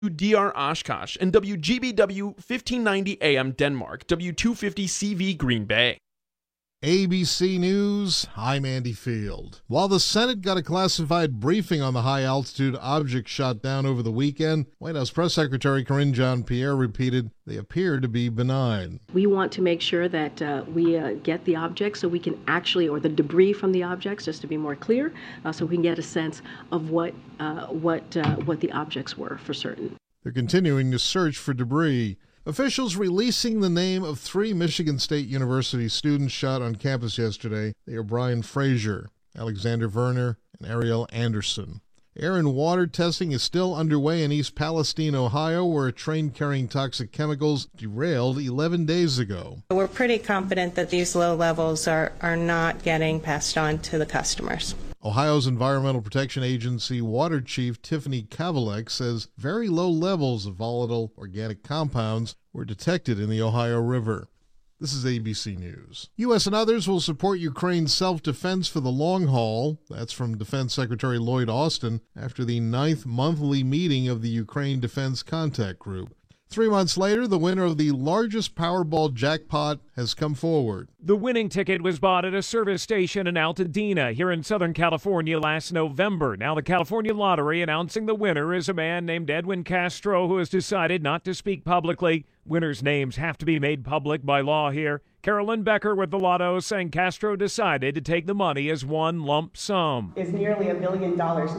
DR Oshkosh, and WGBW 1590 AM Denmark, W250 CV Green Bay. ABC News, I'm Andy Field. While the Senate got a classified briefing on the high-altitude object shot down over the weekend, White House Press Secretary Karine Jean-Pierre repeated they appear to be benign. We want to make sure that we get the objects so we can actually, or the debris from the objects, just to be more clear, so we can get a sense of what the objects were for certain. They're continuing to search for debris. Officials releasing the name of 3 Michigan State University students shot on campus yesterday. They are Brian Frazier, Alexander Werner, and Ariel Anderson. Air and water testing is still underway in East Palestine, Ohio, where a train carrying toxic chemicals derailed 11 days ago. We're pretty confident that these low levels are not getting passed on to the customers. Ohio's Environmental Protection Agency Water Chief Tiffany Kavalek says very low levels of volatile organic compounds were detected in the Ohio River. This is ABC News. U.S. and others will support Ukraine's self-defense for the long haul. That's from Defense Secretary Lloyd Austin after the 9th monthly meeting of the Ukraine Defense Contact Group. 3 months later, the winner of the largest Powerball jackpot has come forward. The winning ticket was bought at a service station in Altadena here in Southern California last November. Now the California Lottery announcing the winner is a man named Edwin Castro who has decided not to speak publicly. Winners' names have to be made public by law here. Carolyn Becker with the Lotto saying Castro decided to take the money as one lump sum. Is nearly $1 billion,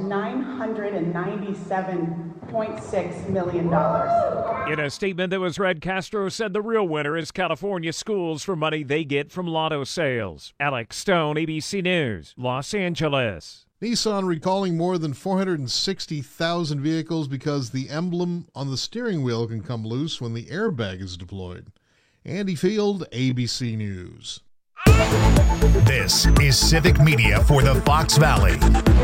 $997.6 million. In a statement that was read, Castro said the real winner is California schools for money they get from Lotto sales. Alex Stone, ABC News, Los Angeles. Nissan recalling more than 460,000 vehicles because the emblem on the steering wheel can come loose when the airbag is deployed. Andy Field, ABC News. This is Civic Media for the Fox Valley.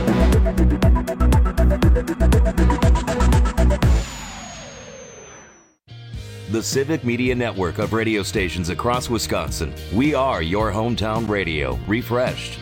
The Civic Media network of radio stations across Wisconsin. We are your hometown radio, refreshed.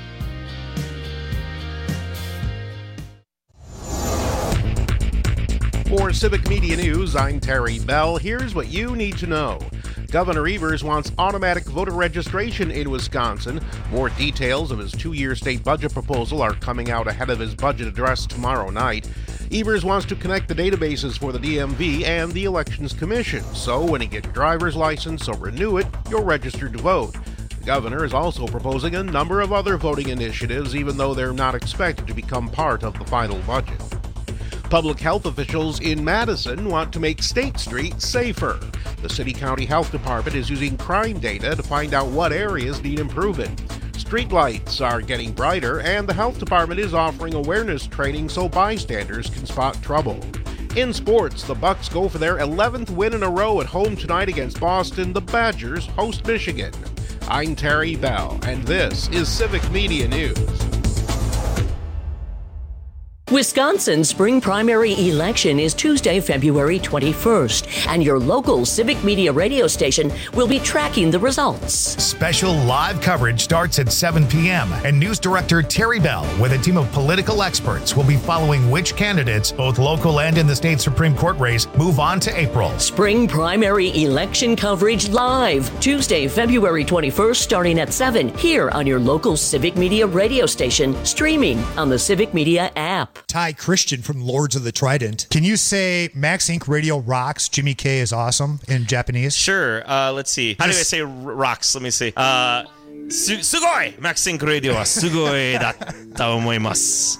For Civic Media News, I'm Terry Bell. Here's what you need to know. Governor Evers wants automatic voter registration in Wisconsin. More details of his 2-year state budget proposal are coming out ahead of his budget address tomorrow night. Evers wants to connect the databases for the DMV and the Elections Commission, so when you get your driver's license or renew it, you're registered to vote. The governor is also proposing a number of other voting initiatives, even though they're not expected to become part of the final budget. Public health officials in Madison want to make State Street safer. The City-County Health Department is using crime data to find out what areas need improving. Streetlights are getting brighter, and the health department is offering awareness training so bystanders can spot trouble. In sports, the Bucks go for their 11th win in a row at home tonight against Boston. The Badgers host Michigan. I'm Terry Bell, and this is Civic Media News. Wisconsin's spring primary election is Tuesday, February 21st, and your local Civic Media radio station will be tracking the results. Special live coverage starts at 7 p.m., and News Director Terry Bell, with a team of political experts, will be following which candidates, both local and in the state Supreme Court race, move on to April. Spring primary election coverage live, Tuesday, February 21st, starting at 7, here on your local Civic Media radio station, streaming on the Civic Media app. Ty Christian from Lords of the Trident. Can you say Max Inc. Radio rocks, Jimmy K is awesome in Japanese? Sure. Let's see. How do I say rocks? Let me see. Sugoi! Max Inc. Radio wa sugoi datta omoimasu.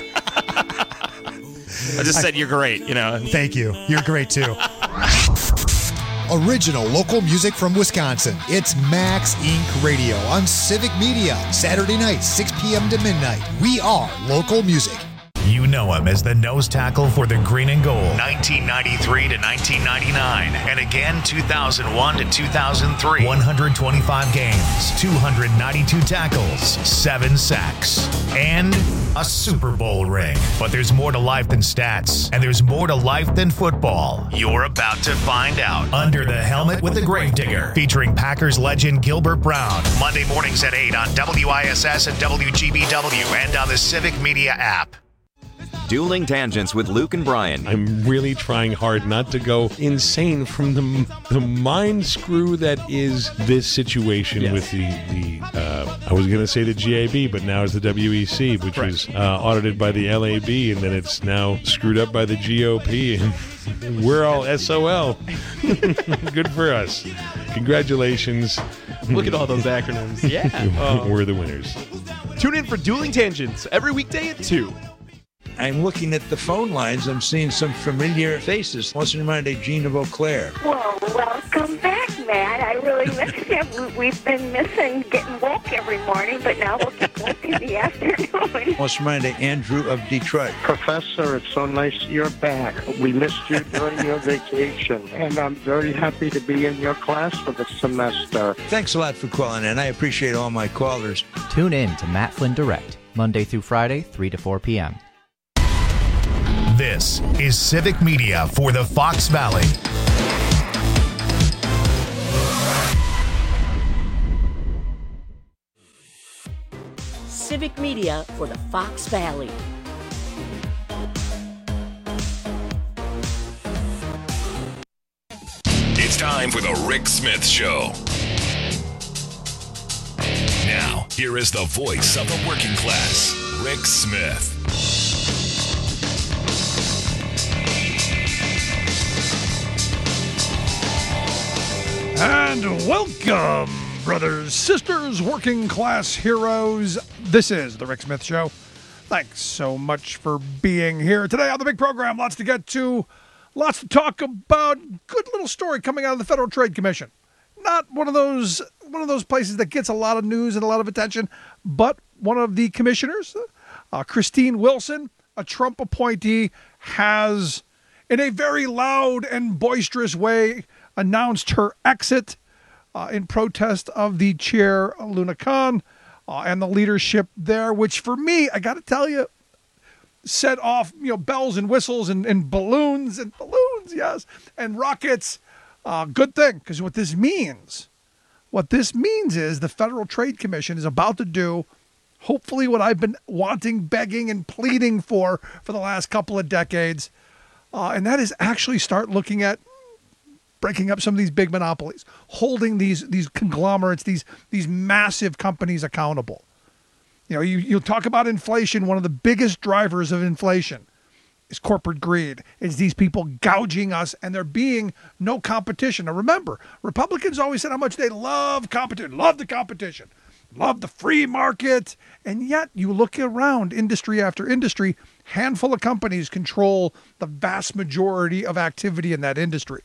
I just said you're great, you know. Thank you. You're great too. Original local music from Wisconsin. It's Max Inc. Radio on Civic Media. Saturday night, 6 p.m. to midnight. We are local music. You know him as the nose tackle for the Green and Gold, 1993 to 1999, and again 2001 to 2003. 125 games, 292 tackles, 7 sacks, and a Super Bowl ring. But there's more to life than stats, and there's more to life than football. You're about to find out. Under the Helmet with the Gravedigger, featuring Packers legend Gilbert Brown. Monday mornings at 8 on WISS and WGBW and on the Civic Media app. Dueling Tangents with Luke and Brian. I'm really trying hard not to go insane from the mind screw that is this situation with the I was going to say the GAB, but now it's the WEC, which was audited by the LAB, and then it's now screwed up by the GOP, and we're all SOL. Good for us. Congratulations. Look at all those acronyms. Yeah. We're the winners. Tune in for Dueling Tangents every weekday at 2. I'm looking at the phone lines. I'm seeing some familiar faces. What's reminded Gene of Eau Claire? Well, welcome back, Matt. I really miss you. We've been missing getting woke every morning, but now we'll get woke in the afternoon. What's reminded Andrew of Detroit? Professor, it's so nice you're back. We missed you during your vacation, and I'm very happy to be in your class for the semester. Thanks a lot for calling in. I appreciate all my callers. Tune in to Matt Flynn Direct, Monday through Friday, 3 to 4 p.m. This is Civic Media for the Fox Valley. Civic Media for the Fox Valley. It's time for the Rick Smith Show. Now, here is the voice of the working class, Rick Smith. And welcome, brothers, sisters, working class heroes. This is the Rick Smith Show. Thanks so much for being here today on the big program. Lots to get to, lots to talk about. Good little story coming out of the Federal Trade Commission. Not one of those places that gets a lot of news and a lot of attention, but one of the commissioners, Christine Wilson, a Trump appointee, has, in a very loud and boisterous way, announced her exit in protest of the chair, Luna Khan, and the leadership there, which for me, I got to tell you, set off bells and whistles and balloons, yes, and rockets. Good thing, because what this means is the Federal Trade Commission is about to do, hopefully, what I've been wanting, begging, and pleading for the last couple of decades, and that is actually start looking at breaking up some of these big monopolies, holding these conglomerates, these massive companies accountable. You talk about inflation. One of the biggest drivers of inflation is corporate greed. It's these people gouging us, and there being no competition. Now remember, Republicans always said how much they love competition, love the competition, love the free market, and yet you look around industry after industry, handful of companies control the vast majority of activity in that industry.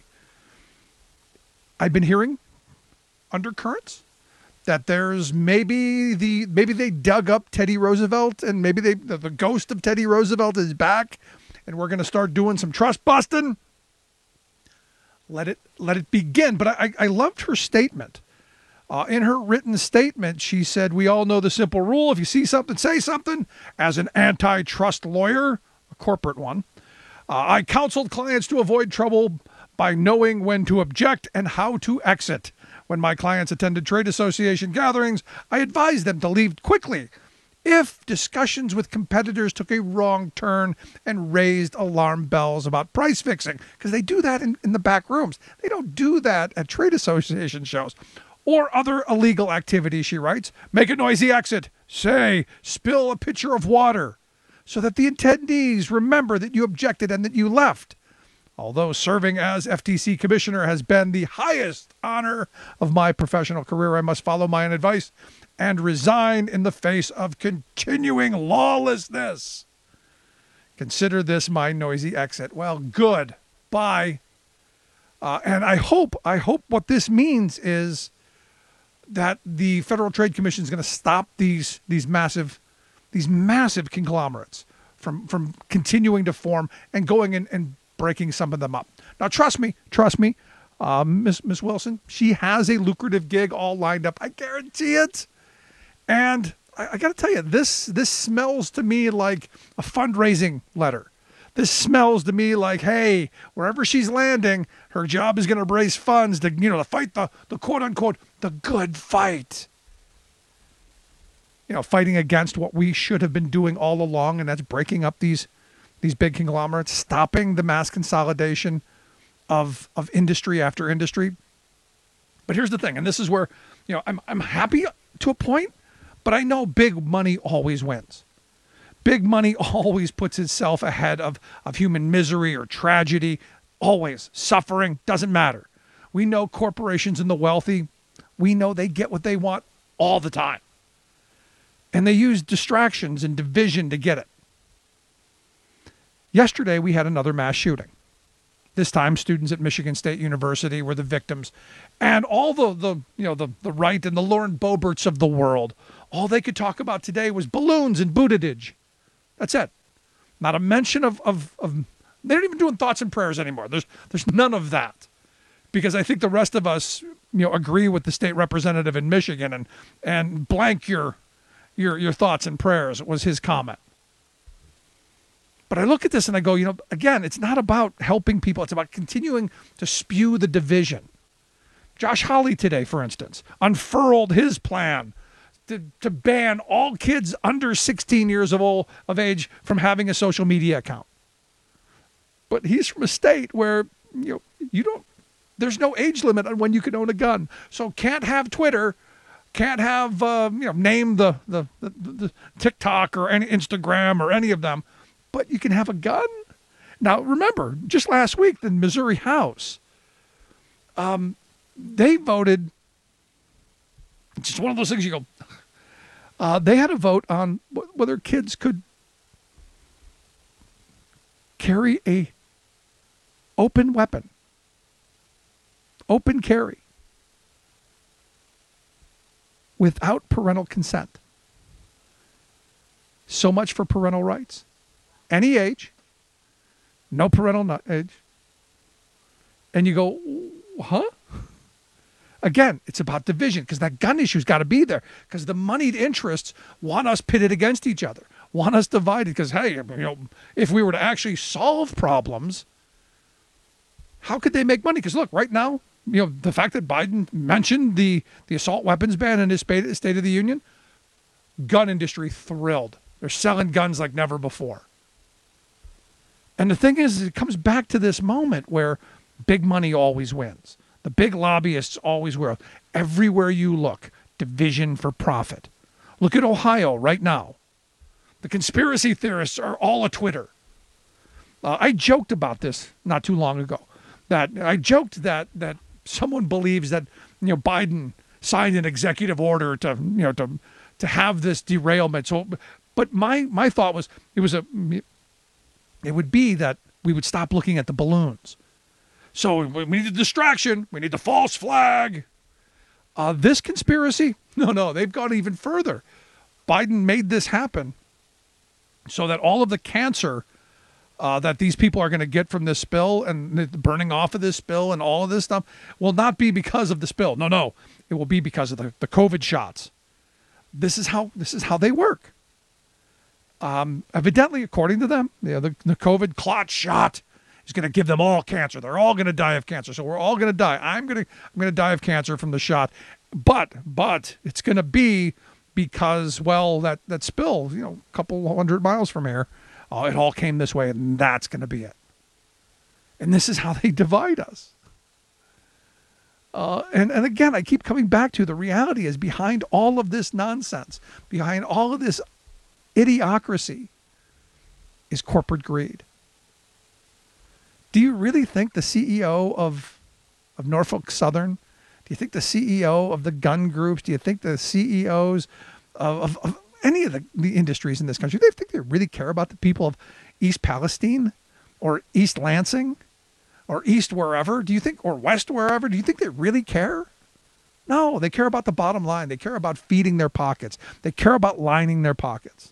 I've been hearing undercurrents that there's maybe they dug up Teddy Roosevelt, and maybe the ghost of Teddy Roosevelt is back, and we're going to start doing some trust busting. Let it begin. But I loved her statement. In her written statement, she said, "We all know the simple rule: if you see something, say something." As an antitrust lawyer, a corporate one, I counseled clients to avoid trouble by knowing when to object and how to exit. When my clients attended trade association gatherings, I advised them to leave quickly if discussions with competitors took a wrong turn and raised alarm bells about price fixing, because they do that in the back rooms. They don't do that at trade association shows. Or other illegal activities, she writes. Make a noisy exit. Say, spill a pitcher of water, so that the attendees remember that you objected and that you left. Although serving as FTC commissioner has been the highest honor of my professional career, I must follow my own advice and resign in the face of continuing lawlessness. Consider this my noisy exit. Well, good. Bye. And I hope what this means is that the Federal Trade Commission is going to stop these massive conglomerates from continuing to form and going in and breaking some of them up. Now, trust me, Miss Wilson, she has a lucrative gig all lined up. I guarantee it. And I got to tell you, this smells to me like a fundraising letter. This smells to me like, hey, wherever she's landing, her job is going to raise funds to fight the quote unquote the good fight. Fighting against what we should have been doing all along, and that's breaking up these these big conglomerates, stopping the mass consolidation of industry after industry. But here's the thing, and this is where, I'm happy to a point, but I know big money always wins. Big money always puts itself ahead of human misery or tragedy, always. Suffering, doesn't matter. We know corporations and the wealthy, we know they get what they want all the time. And they use distractions and division to get it. Yesterday, we had another mass shooting. This time, students at Michigan State University were the victims. And all the right and the Lauren Boeberts of the world, all they could talk about today was balloons and Buttigieg. That's it. Not a mention of they're not even doing thoughts and prayers anymore. There's none of that. Because I think the rest of us, agree with the state representative in Michigan and blank your thoughts and prayers, was his comment. But I look at this and I go, again, it's not about helping people. It's about continuing to spew the division. Josh Hawley today, for instance, unfurled his plan to ban all kids under 16 years of age from having a social media account. But he's from a state where, there's no age limit on when you can own a gun. So can't have Twitter, can't have, name the TikTok or any Instagram or any of them. But you can have a gun? Now, remember, just last week, the Missouri House, they voted, it's just one of those things you go, they had a vote on whether kids could carry a open weapon, open carry, without parental consent. So much for parental rights. Any age, no parental age. And you go, huh? Again, it's about division, because that gun issue's got to be there, because the moneyed interests want us pitted against each other, want us divided, because, hey, if we were to actually solve problems, how could they make money? Because look, right now, the fact that Biden mentioned the assault weapons ban in his State of the Union, gun industry thrilled. They're selling guns like never before. And the thing is, it comes back to this moment where big money always wins. The big lobbyists always win. Everywhere you look, division for profit. Look at Ohio right now. The conspiracy theorists are all a Twitter. I joked about this not too long ago. That someone believes that Biden signed an executive order to have this derailment. So, but my thought was it would be that we would stop looking at the balloons. So we need a distraction. We need the false flag. This conspiracy? No, they've gone even further. Biden made this happen so that all of the cancer that these people are going to get from this spill and the burning off of this spill and all of this stuff will not be because of the spill. No. It will be because of the COVID shots. This is how they work. Evidently, according to them, the COVID clot shot is going to give them all cancer. They're all going to die of cancer. So we're all going to die. I'm going to die of cancer from the shot. But it's going to be because, well, that spill, a couple 100 miles from here, it all came this way, and that's going to be it. And this is how they divide us. And again, I keep coming back to the reality is behind all of this nonsense, behind all of this idiocracy, is corporate greed. Do you really think the CEO of Norfolk Southern, do you think the CEO of the gun groups, do you think the CEOs of any of the industries in this country, they think they really care about the people of East Palestine or East Lansing or East wherever? Do you think, or West wherever? Do you think they really care? No, they care about the bottom line. They care about feeding their pockets. They care about lining their pockets.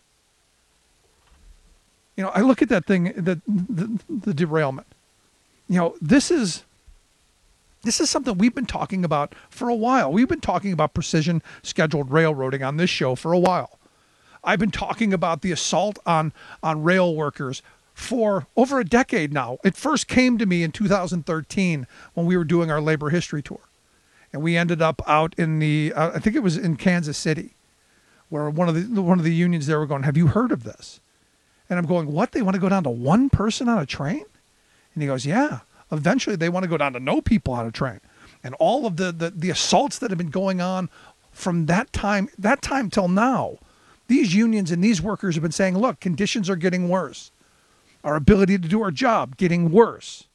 I look at that thing, the derailment. This is something we've been talking about for a while. We've been talking about precision scheduled railroading on this show for a while. I've been talking about the assault on rail workers for over a decade now. It first came to me in 2013 when we were doing our labor history tour. And we ended up out in I think it was in Kansas City, where one of the unions there were going, have you heard of this? And I'm going, what? They want to go down to one person on a train? And he goes, yeah. Eventually, they want to go down to no people on a train. And all of the assaults that have been going on from that time till now, these unions and these workers have been saying, look, conditions are getting worse. Our ability to do our job getting worse.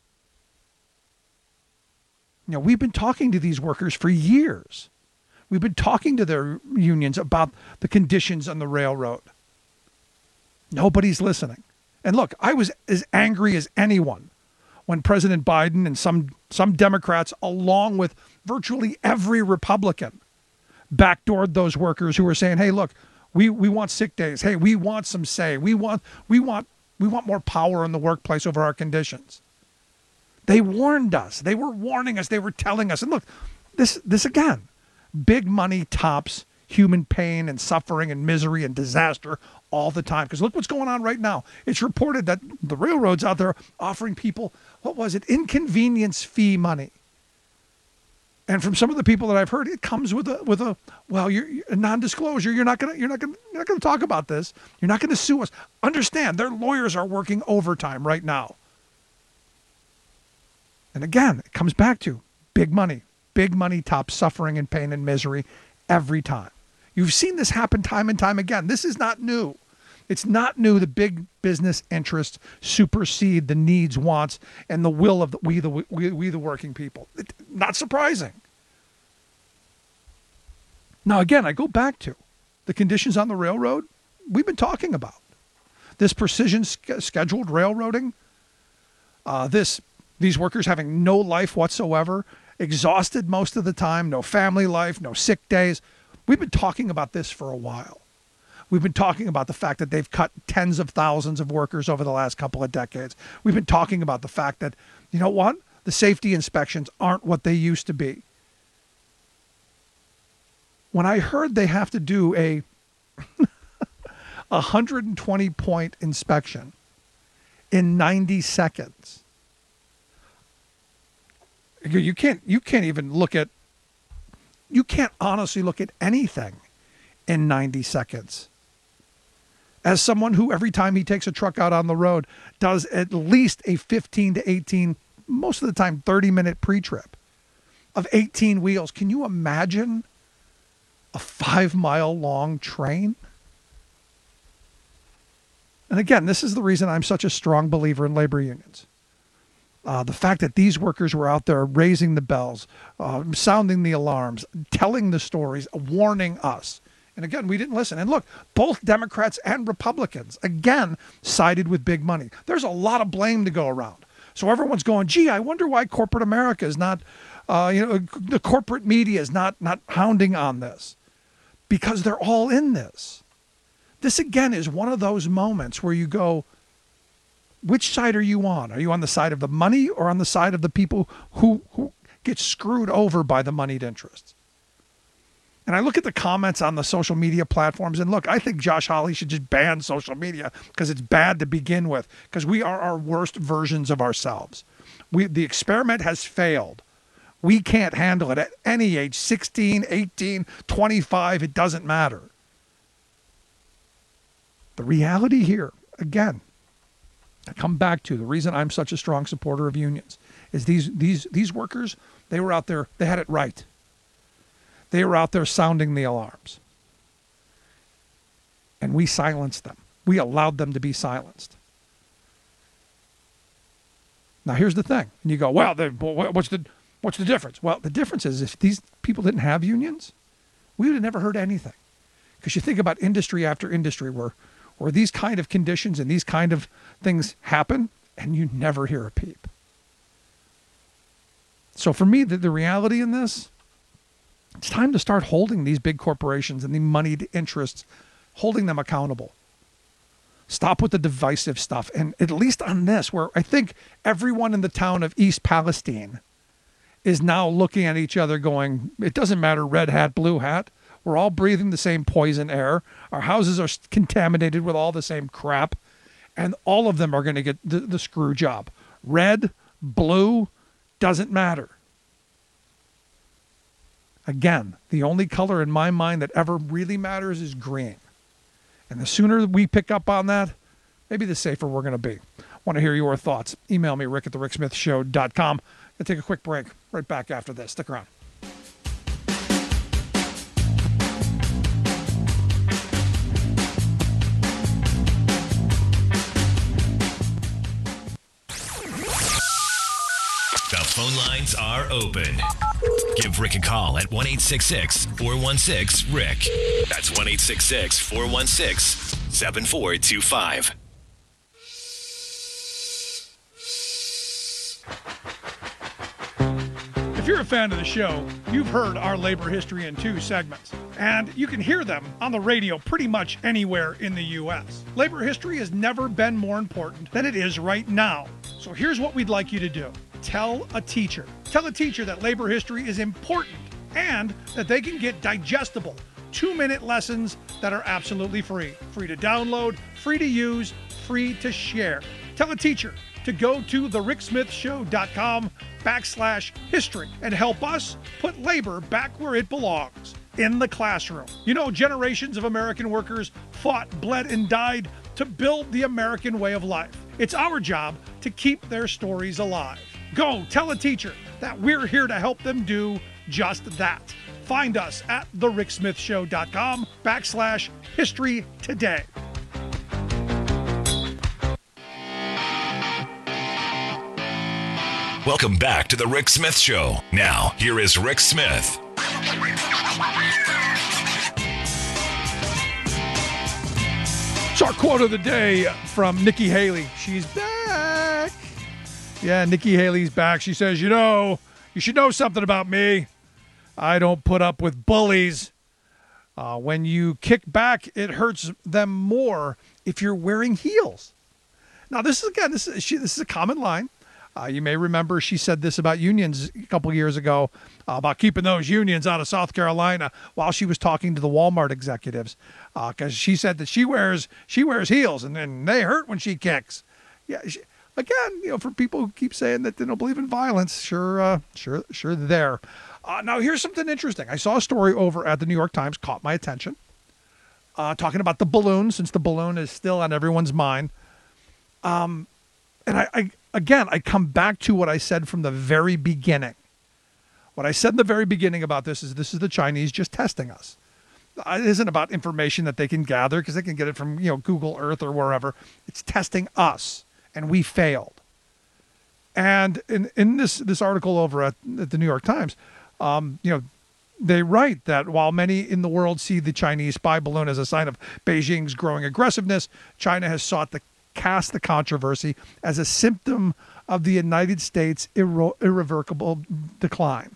You know, we've been talking to these workers for years. We've been talking to their unions about the conditions on the railroad. Nobody's listening. And look, I was as angry as anyone when President Biden and some Democrats, along with virtually every Republican, backdoored those workers who were saying, hey, look, we want sick days. Hey, we want some say. We want more power in the workplace over our conditions. They warned us. They were warning us. They were telling us. And look, this again, big money tops human pain and suffering and misery and disaster all the time. Because look what's going on right now. It's reported that the railroads out there offering people, what was it, inconvenience fee money. And from some of the people that I've heard, it comes with a well, you're a non-disclosure. You're not gonna talk about this. You're not gonna sue us. Understand, their lawyers are working overtime right now. And again, it comes back to big money. Big money tops suffering and pain and misery every time. You've seen this happen time and time again. This is not new. It's not new. The big business interests supersede the needs, wants, and the will of we the working people. Not surprising. Now, again, I go back to the conditions on the railroad we've been talking about. This precision scheduled railroading, these workers having no life whatsoever, exhausted most of the time, no family life, no sick days. We've been talking about this for a while. We've been talking about the fact that they've cut tens of thousands of workers over the last couple of decades. We've been talking about the fact that, you know what? The safety inspections aren't what they used to be. When I heard they have to do a 120-point inspection in 90 seconds, you can't honestly look at anything in 90 seconds. As someone who every time he takes a truck out on the road does at least a 15 to 18, most of the time 30-minute pre-trip of 18 wheels, can you imagine a 5-mile long train? And again, this is the reason I'm such a strong believer in labor unions. The fact that these workers were out there raising the bells, sounding the alarms, telling the stories, warning us. And again, we didn't listen. And look, both Democrats and Republicans, again, sided with big money. There's a lot of blame to go around. So everyone's going, gee, I wonder why corporate America is not, the corporate media is not hounding on this. Because they're all in this. This, again, is one of those moments where you go, which side are you on? Are you on the side of the money or on the side of the people who get screwed over by the moneyed interests? And I look at the comments on the social media platforms, and look, I think Josh Hawley should just ban social media because it's bad to begin with, because we are our worst versions of ourselves. The experiment has failed. We can't handle it at any age, 16, 18, 25, it doesn't matter. The reality here, again, I come back to the reason I'm such a strong supporter of unions is these workers, they were out there, they had it right. They were out there sounding the alarms. And we silenced them. We allowed them to be silenced. Now here's the thing. And you go, well, what's the difference? Well, the difference is if these people didn't have unions, we would have never heard anything. Because you think about industry after industry where these kind of conditions and these kind of things happen, and you never hear a peep. So for me, the reality in this, it's time to start holding these big corporations and the moneyed interests, holding them accountable. Stop with the divisive stuff. And at least on this, where I think everyone in the town of East Palestine is now looking at each other going, it doesn't matter, red hat, blue hat. We're all breathing the same poison air. Our houses are contaminated with all the same crap. And all of them are going to get the screw job. Red, blue, doesn't matter. Again, the only color in my mind that ever really matters is green. And the sooner we pick up on that, maybe the safer we're going to be. Want to hear your thoughts? Email me, rick@thericksmithshow.com. I'll take a quick break. Right back after this. Stick around. The phone lines are open. Give Rick a call at 1-866-416-RICK. That's 1-866-416-7425. If you're a fan of the show, you've heard our labor history in 2 segments, and you can hear them on the radio pretty much anywhere in the U.S. Labor history has never been more important than it is right now. So here's what we'd like you to do. Tell a teacher. Tell a teacher that labor history is important and that they can get digestible 2-minute lessons that are absolutely free. Free to download, free to use, free to share. Tell a teacher to go to thericksmithshow.com/history and help us put labor back where it belongs, in the classroom. You know, generations of American workers fought, bled, and died to build the American way of life. It's our job to keep their stories alive. Go tell a teacher that we're here to help them do just that. Find us at thericksmithshow.com/history today. Welcome back to the Rick Smith Show. Now, here is Rick Smith. It's our quote of the day from Nikki Haley. She's back. Yeah, Nikki Haley's back. She says, you know, you should know something about me. I don't put up with bullies. When you kick back, it hurts them more if you're wearing heels. Now, this is a common line. You may remember she said this about unions a couple years ago, about keeping those unions out of South Carolina while she was talking to the Walmart executives, because she said that she wears heels and then they hurt when she kicks. Yeah, again, you know, for people who keep saying that they don't believe in violence, sure there. Now, here's something interesting. I saw a story over at the New York Times, caught my attention, talking about the balloon, since the balloon is still on everyone's mind. And I come back to what I said from the very beginning. What I said in the very beginning about this is the Chinese just testing us. It isn't about information that they can gather because they can get it from, you know, Google Earth or wherever. It's testing us, and we failed. And in this article over at the New York Times, you know, they write that while many in the world see the Chinese spy balloon as a sign of Beijing's growing aggressiveness, China has sought to cast the controversy as a symptom of the United States' irrevocable decline.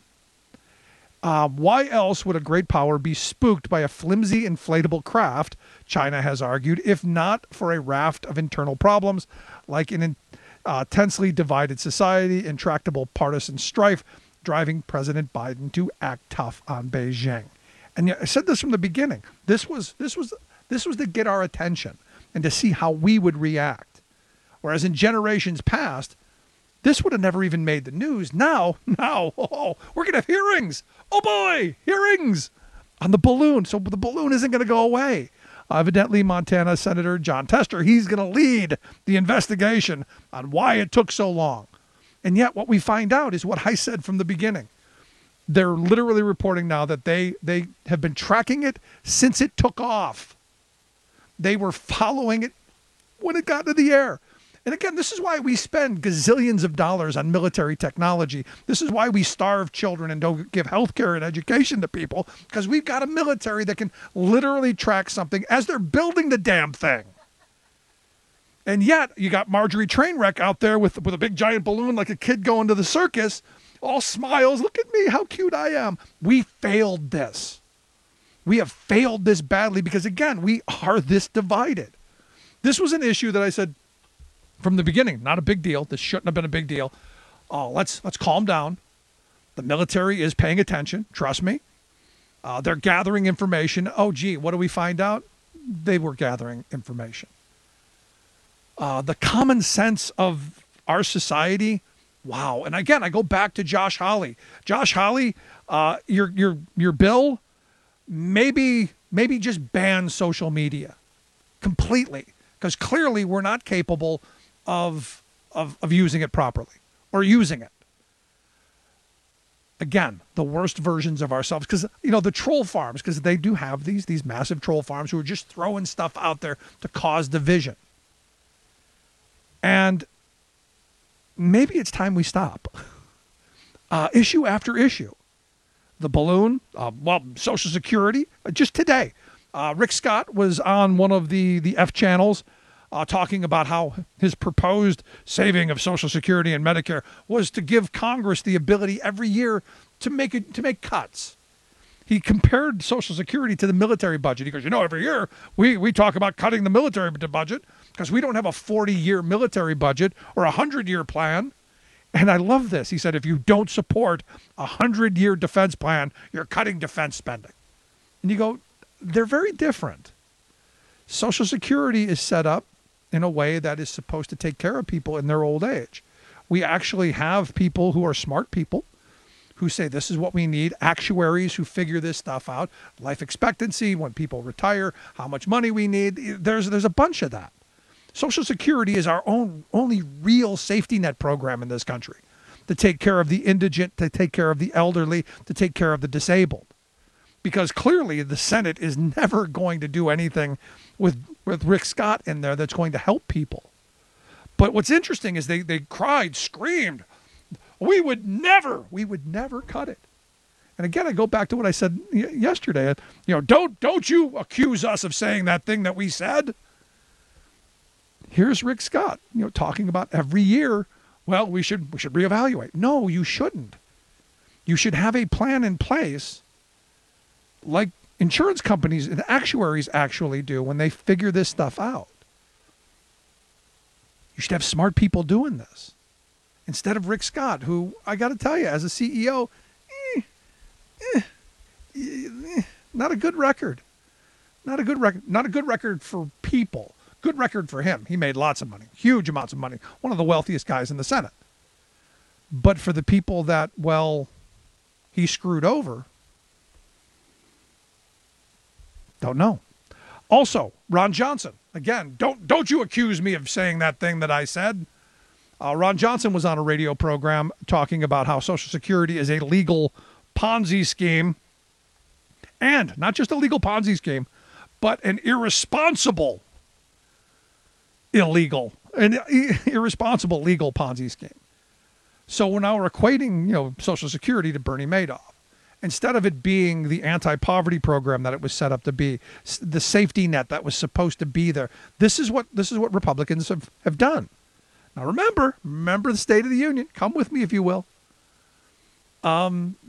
Why else would a great power be spooked by a flimsy inflatable craft, China has argued, if not for a raft of internal problems like an intensely divided society, intractable partisan strife, driving President Biden to act tough on Beijing. And I said this from the beginning. This was to get our attention and to see how we would react. Whereas in generations past, this would have never even made the news. Now, we're going to have hearings. Oh boy, hearings on the balloon. So the balloon isn't going to go away. Evidently, Montana Senator John Tester, he's going to lead the investigation on why it took so long. And yet what we find out is what I said from the beginning. They're literally reporting now that they have been tracking it since it took off. They were following it when it got into the air. And again, this is why we spend gazillions of dollars on military technology. This is why we starve children and don't give health care and education to people, because we've got a military that can literally track something as they're building the damn thing. And yet, you got Marjorie Trainwreck out there with a big giant balloon like a kid going to the circus, all smiles. Look at me, how cute I am. We failed this. We have failed this badly because, again, we are this divided. This was an issue that I said from the beginning, not a big deal. This shouldn't have been a big deal. Oh, let's calm down. The military is paying attention. Trust me. They're gathering information. Oh, gee, what do we find out? They were gathering information. The common sense of our society, wow. And again, I go back to Josh Hawley. Josh Hawley, your bill, maybe just ban social media completely. because clearly we're not capable of using it properly or using it. Again, the worst versions of ourselves, because, the troll farms, because they do have these massive troll farms who are just throwing stuff out there to cause division. And maybe it's time we stop. Issue after issue. The balloon, Social Security, just today. Rick Scott was on one of the F channels talking about how his proposed saving of Social Security and Medicare was to give Congress the ability every year to make cuts. He compared Social Security to the military budget. He goes, every year we talk about cutting the military budget because we don't have a 40-year military budget or a 100-year plan. And I love this. He said, if you don't support a 100-year defense plan, you're cutting defense spending. And you go, they're very different. Social Security is set up in a way that is supposed to take care of people in their old age. We actually have people who are smart people who say this is what we need, actuaries who figure this stuff out, life expectancy, when people retire, how much money we need. There's a bunch of that. Social Security is our only real safety net program in this country to take care of the indigent, to take care of the elderly, to take care of the disabled. Because clearly the Senate is never going to do anything with Rick Scott in there that's going to help people. But what's interesting is they cried, screamed, we would never cut it. And again, I go back to what I said yesterday. Don't you accuse us of saying that thing that we said. Here's Rick Scott, talking about every year, well, we should reevaluate. No, you shouldn't. You should have a plan in place like insurance companies and actuaries actually do when they figure this stuff out. You should have smart people doing this instead of Rick Scott, who, I got to tell you, as a CEO, not a good record. Not a good record. Not a good record for people. Good record for him. He made lots of money, huge amounts of money. One of the wealthiest guys in the Senate. But for the people that, he screwed over, don't know. Also, Ron Johnson. Again, don't you accuse me of saying that thing that I said. Ron Johnson was on a radio program talking about how Social Security is a legal Ponzi scheme. And not just a legal Ponzi scheme, but an irresponsible legal Ponzi scheme. So we're now equating, Social Security to Bernie Madoff. Instead of it being the anti-poverty program that it was set up to be, the safety net that was supposed to be there. This is what Republicans have done. Now remember the State of the Union. Come with me if you will. Oh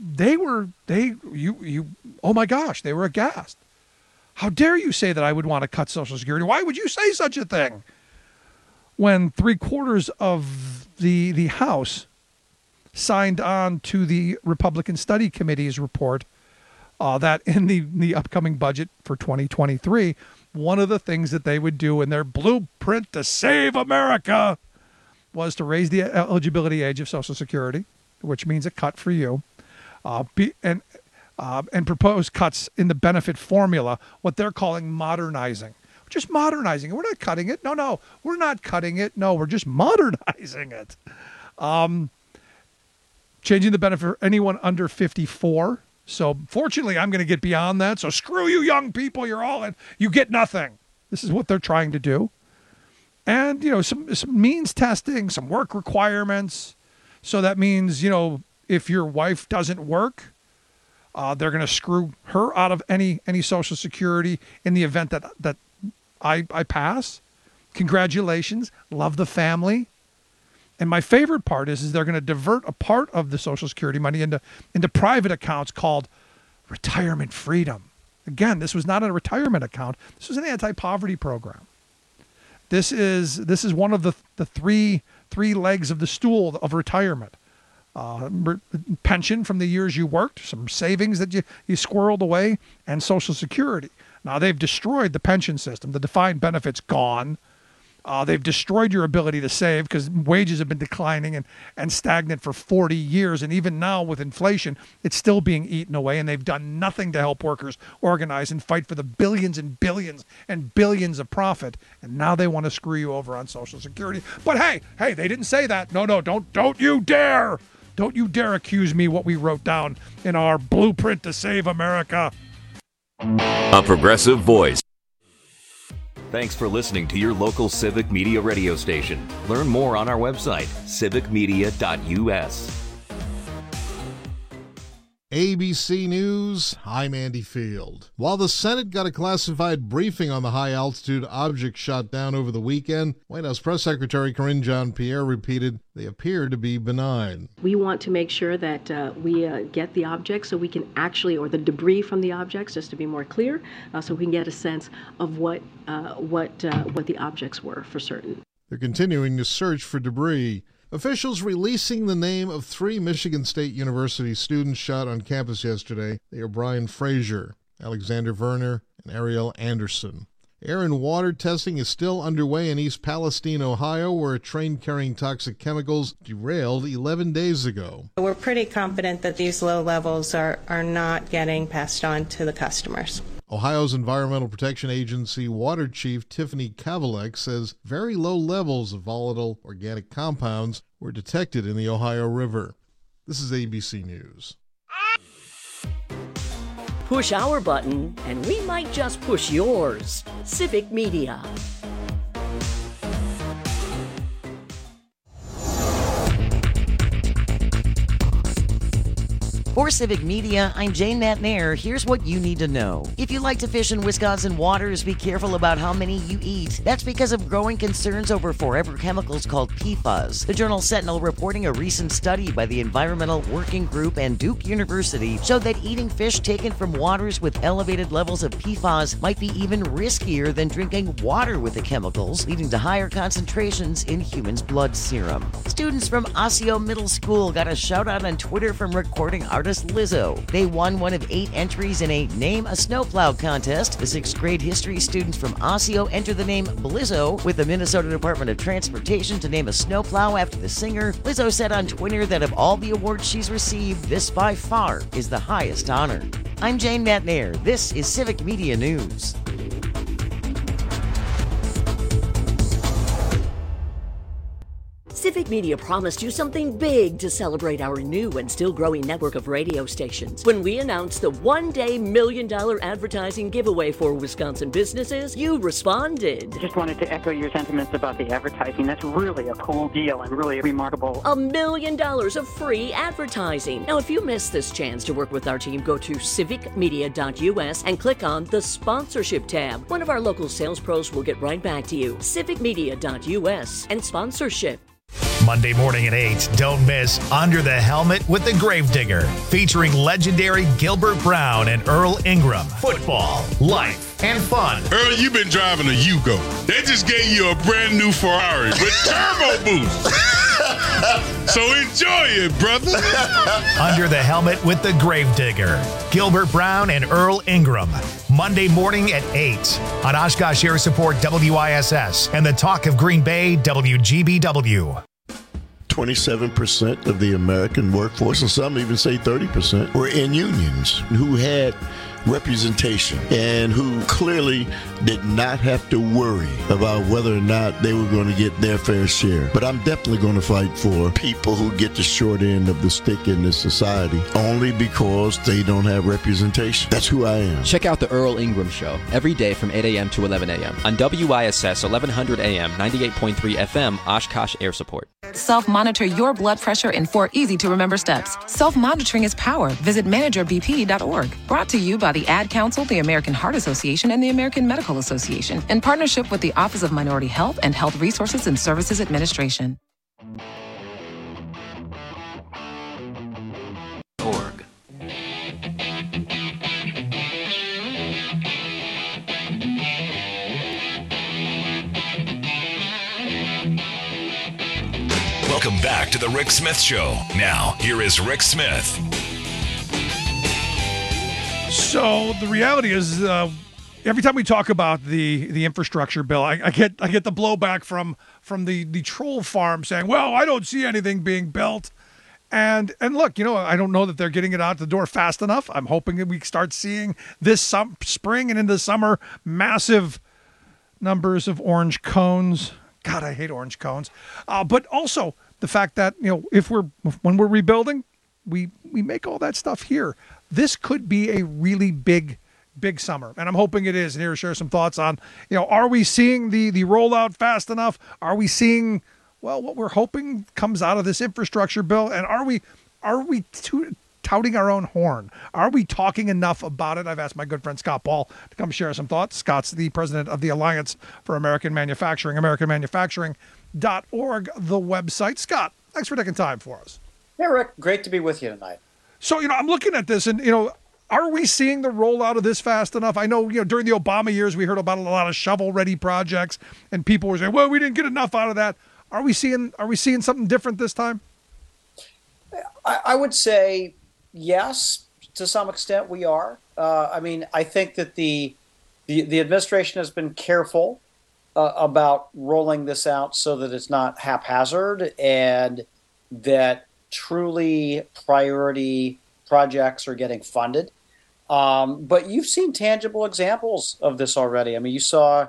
my gosh, they were aghast. How dare you say that I would want to cut Social Security? Why would you say such a thing? When 3/4 of the House signed on to the Republican Study Committee's report that in the upcoming budget for 2023, one of the things that they would do in their blueprint to save America was to raise the eligibility age of Social Security, which means a cut for you, and propose cuts in the benefit formula, what they're calling modernizing. Just modernizing it. We're not cutting it. No, we're not cutting it. No, we're just modernizing it. Changing the benefit for anyone under 54. So fortunately, I'm going to get beyond that. So screw you young people. You're all in. You get nothing. This is what they're trying to do. And, some means testing, some work requirements. So that means, if your wife doesn't work, they're going to screw her out of any Social Security in the event that I pass. Congratulations. Love the family. And my favorite part is they're going to divert a part of the Social Security money into private accounts called retirement freedom. Again, this was not a retirement account. This was an anti-poverty program. This is one of the three legs of the stool of retirement. Pension from the years you worked, some savings that you squirreled away, and Social Security. Now, they've destroyed the pension system. The defined benefit's gone. They've destroyed your ability to save because wages have been declining and stagnant for 40 years. And even now with inflation, it's still being eaten away. And they've done nothing to help workers organize and fight for the billions and billions and billions of profit. And now they want to screw you over on Social Security. But hey, they didn't say that. No, don't you dare. Don't you dare accuse me what we wrote down in our blueprint to save America. A progressive voice. Thanks for listening to your local Civic Media radio station. Learn more on our website, civicmedia.us. ABC News, I'm Andy Field. While the Senate got a classified briefing on the high-altitude object shot down over the weekend, White House Press Secretary Karine Jean-Pierre repeated they appear to be benign. We want to make sure that we get the objects so we can actually, or the debris from the objects, just to be more clear, so we can get a sense of what the objects were for certain. They're continuing to search for debris. Officials releasing the name of 3 Michigan State University students shot on campus yesterday. They are Brian Frazier, Alexander Werner, and Ariel Anderson. Air and water testing is still underway in East Palestine, Ohio, where a train carrying toxic chemicals derailed 11 days ago. We're pretty confident that these low levels are not getting passed on to the customers. Ohio's Environmental Protection Agency Water Chief Tiffany Kavalek says very low levels of volatile organic compounds were detected in the Ohio River. This is ABC News. Push our button, and we might just push yours. Civic Media. For Civic Media, I'm Jane Matnair. Here's what you need to know. If you like to fish in Wisconsin waters, be careful about how many you eat. That's because of growing concerns over forever chemicals called PFAS. The journal Sentinel, reporting a recent study by the Environmental Working Group and Duke University, showed that eating fish taken from waters with elevated levels of PFAS might be even riskier than drinking water with the chemicals, leading to higher concentrations in humans' blood serum. Students from Osseo Middle School got a shout out on Twitter from recording artist Lizzo. They won one of 8 entries in a Name a Snowplow contest. The 6th grade history students from Osseo entered the name Blizzo with the Minnesota Department of Transportation to name a snowplow after the singer. Lizzo said on Twitter that of all the awards she's received, this by far is the highest honor. I'm Jane Matnair. This is Civic Media News. Civic Media promised you something big to celebrate our new and still growing network of radio stations. When we announced the one-day $1 million advertising giveaway for Wisconsin businesses, you responded. Just wanted to echo your sentiments about the advertising. That's really a cool deal and really remarkable. $1 million of free advertising. Now, if you missed this chance to work with our team, go to civicmedia.us and click on the sponsorship tab. One of our local sales pros will get right back to you. civicmedia.us and sponsorship. Monday morning at 8, don't miss Under the Helmet with the Gravedigger, featuring legendary Gilbert Brown and Earl Ingram. Football, life, and fun. Earl, you've been driving a Yugo. They just gave you a brand new Ferrari with turbo boost. So enjoy it, brother. Under the Helmet with the Gravedigger, Gilbert Brown and Earl Ingram. Monday morning at 8 on Oshkosh Air Support WISS and the Talk of Green Bay WGBW. 27% of the American workforce, and some even say 30%, were in unions who had representation and who clearly did not have to worry about whether or not they were going to get their fair share. But I'm definitely going to fight for people who get the short end of the stick in this society only because they don't have representation. That's who I am. Check out the Earl Ingram Show every day from 8 a.m. to 11 a.m. on WISS 1100 AM, 98.3 FM, Oshkosh Air Support. Self-monitor your blood pressure in 4 easy-to-remember steps. Self-monitoring is power. Visit managerbp.org. Brought to you by the Ad Council, the American Heart Association, and the American Medical Association, in partnership with the Office of Minority Health and Health Resources and Services Administration. Org. Welcome back to the Rick Smith Show. Now, here is Rick Smith. So the reality is every time we talk about the infrastructure bill, I get the blowback from the troll farm saying, "Well, I don't see anything being built." And look, I don't know that they're getting it out the door fast enough. I'm hoping that we start seeing this spring and into summer massive numbers of orange cones. God, I hate orange cones. But also the fact that, when we're rebuilding, we make all that stuff here. This could be a really big summer, and I'm hoping it is. And here to share some thoughts on, are we seeing the rollout fast enough? Are we seeing, what we're hoping comes out of this infrastructure bill? And are we touting our own horn? Are we talking enough about it? I've asked my good friend Scott Paul to come share some thoughts. Scott's the president of the Alliance for American Manufacturing, AmericanManufacturing.org, the website. Scott, thanks for taking time for us. Yeah, Rick, great to be with you tonight. So, I'm looking at this and, are we seeing the rollout of this fast enough? I know, during the Obama years, we heard about a lot of shovel-ready projects, and people were saying, well, we didn't get enough out of that. Are we seeing something different this time? I would say yes, to some extent we are. I think that the administration has been careful about rolling this out so that it's not haphazard and that truly priority projects are getting funded. But you've seen tangible examples of this already. You saw,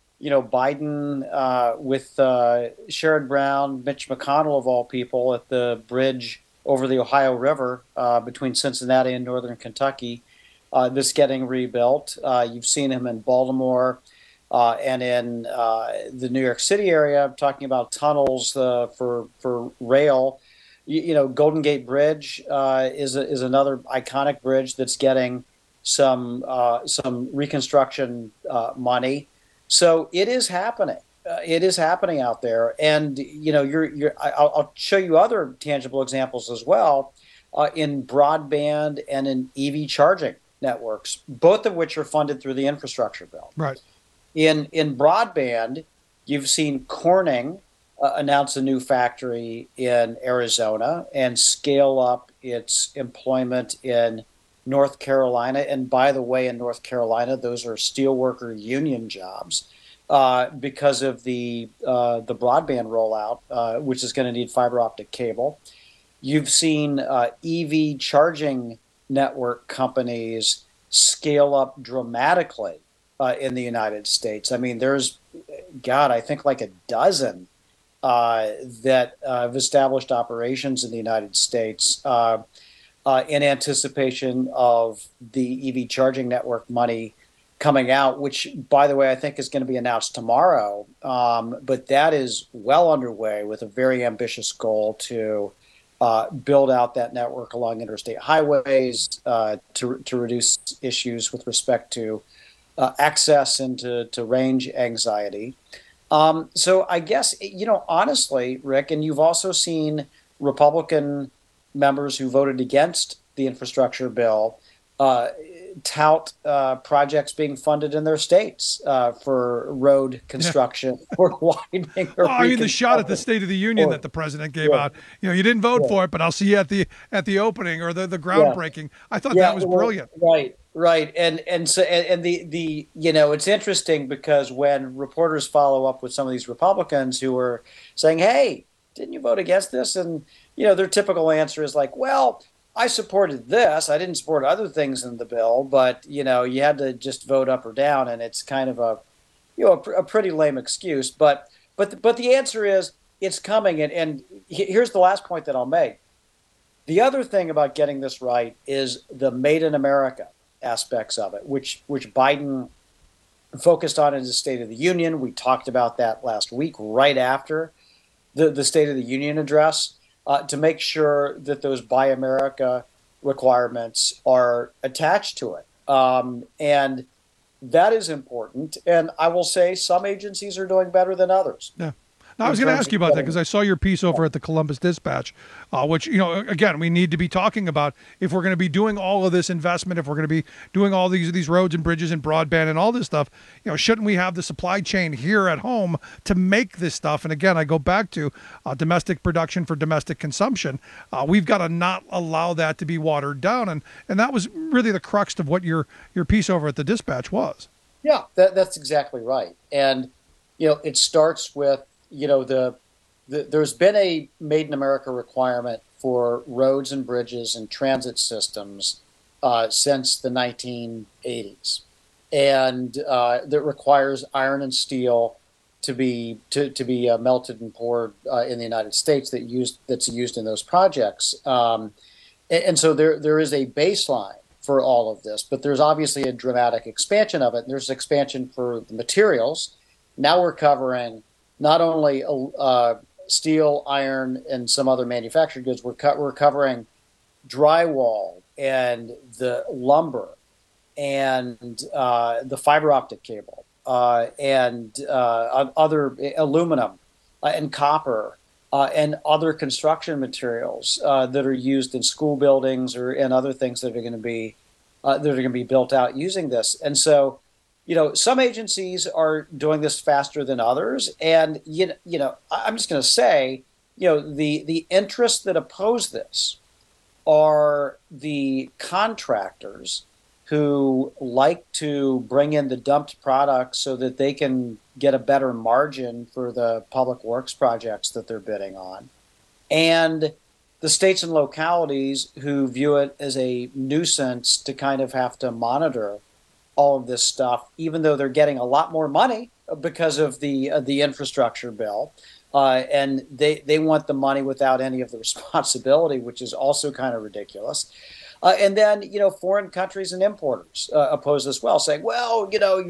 Biden with Sherrod Brown, Mitch McConnell of all people, at the bridge over the Ohio River between Cincinnati and northern Kentucky, this getting rebuilt. You've seen him in Baltimore and in the New York City area. I'm talking about tunnels for rail. Golden Gate Bridge is another iconic bridge that's getting some reconstruction money. So it is happening. It is happening out there, and I'll show you other tangible examples as well in broadband and in EV charging networks, both of which are funded through the infrastructure bill. Right. In broadband, you've seen Corning announce a new factory in Arizona and scale up its employment in North Carolina. And by the way, in North Carolina, those are steelworker union jobs because of the broadband rollout, which is going to need fiber optic cable. You've seen EV charging network companies scale up dramatically in the United States. There's, I think like a dozen that have established operations in the United States in anticipation of the EV charging network money coming out, which, by the way, I think is going to be announced tomorrow. But that is well underway with a very ambitious goal to build out that network along interstate highways to reduce issues with respect to access and to range anxiety. So I guess, honestly, Rick, and you've also seen Republican members who voted against the infrastructure bill tout projects being funded in their states for road construction or widening. Or the shot at the State of the Union that the president gave out. You didn't vote for it, but I'll see you at the opening or the groundbreaking. I thought that was brilliant. Right. And so the it's interesting because when reporters follow up with some of these Republicans who are saying, "Hey, didn't you vote against this?" and their typical answer is like, "Well, I supported this. I didn't support other things in the bill, but you had to just vote up or down," and it's kind of a pretty lame excuse. But the answer is it's coming. And here's the last point that I'll make. The other thing about getting this right is the Made in America aspects of it, which Biden focused on in his State of the Union. We talked about that last week, right after the State of the Union address. To make sure that those Buy America requirements are attached to it. And that is important. And I will say some agencies are doing better than others. Yeah. Now, I was going to ask you about that because I saw your piece over at the Columbus Dispatch, which, again, we need to be talking about if we're going to be doing all of this investment, if we're going to be doing all these roads and bridges and broadband and all this stuff, shouldn't we have the supply chain here at home to make this stuff? And again, I go back to domestic production for domestic consumption. We've got to not allow that to be watered down. And that was really the crux of what your piece over at the Dispatch was. Yeah, that's exactly right. And, it starts with, there's been a Made in America requirement for roads and bridges and transit systems since the 1980s. And that requires iron and steel to be melted and poured in the United States that's used in those projects. And so there is a baseline for all of this, but there's obviously a dramatic expansion of it. And there's expansion for the materials. Now we're covering not only steel, iron, and some other manufactured goods. We're covering drywall and the lumber and the fiber optic cable and other aluminum and copper and other construction materials that are used in school buildings or in other things that are going to be built out using this. And so, some agencies are doing this faster than others. And I'm just going to say, the interests that oppose this are the contractors who like to bring in the dumped products so that they can get a better margin for the public works projects that they're bidding on, and the states and localities who view it as a nuisance to kind of have to monitor all of this stuff, even though they're getting a lot more money because of the infrastructure bill. And they want the money without any of the responsibility, which is also kind of ridiculous. And then, foreign countries and importers oppose as well, saying, well,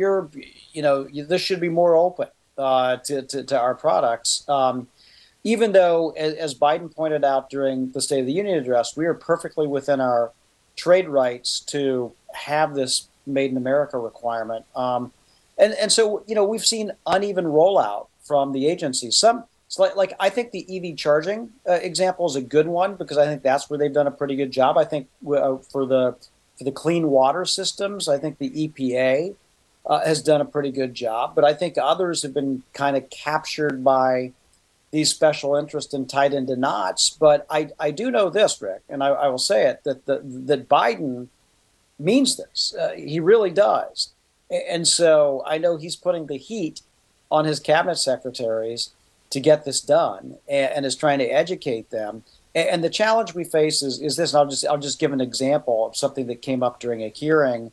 this should be more open to our products. Even though, as Biden pointed out during the State of the Union address, we are perfectly within our trade rights to have this Made in America requirement. And so, we've seen uneven rollout from the agencies. Like I think the EV charging example is a good one because I think that's where they've done a pretty good job. I think for the clean water systems, I think the EPA has done a pretty good job. But I think others have been kind of captured by these special interests and tied into knots. But I do know this, Rick, and I will say it, that Biden means this. He really does. And so I know he's putting the heat on his cabinet secretaries to get this done and is trying to educate them. And the challenge we face is this, and I'll just give an example of something that came up during a hearing.